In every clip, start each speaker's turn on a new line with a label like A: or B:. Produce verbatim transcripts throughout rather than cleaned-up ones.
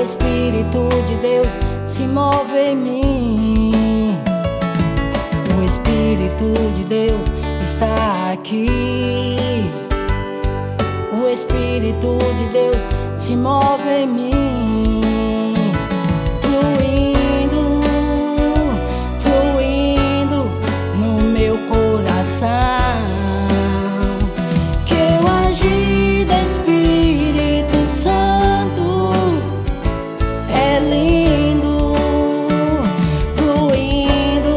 A: Espírito de Deus se move em mim. O Espírito de Deus está aqui. O Espírito de Deus se move em mim, fluindo, fluindo no meu coração. Que o agir do Espírito Santo é lindo, fluindo,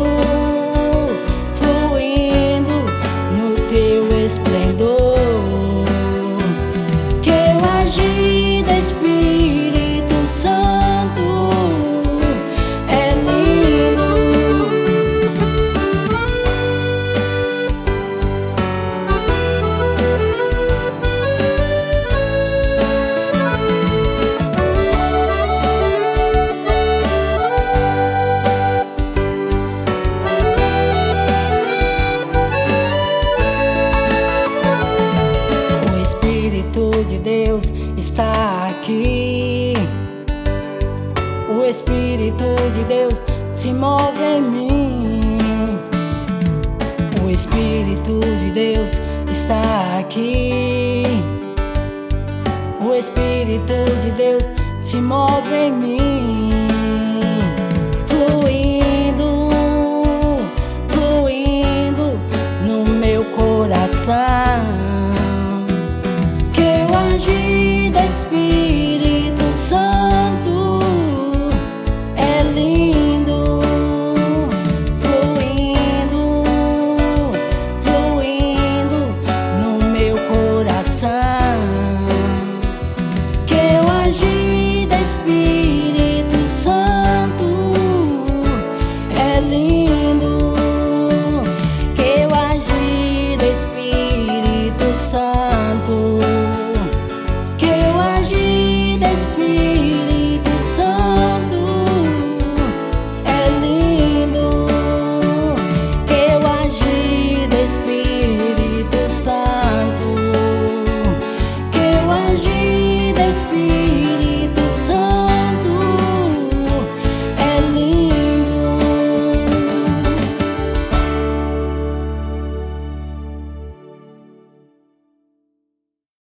A: fluindo no teu esplendor. Agir do Espírito Santo é lindo. O Espírito de Deus está aqui. O Espírito de Deus se move em mim. O Espírito de Deus está aqui. O Espírito de Deus se move em mim, fluindo, fluindo no meu coração. Agir do Espírito Santo é lindo, fluindo, fluindo no meu coração. Que o agir do Espírito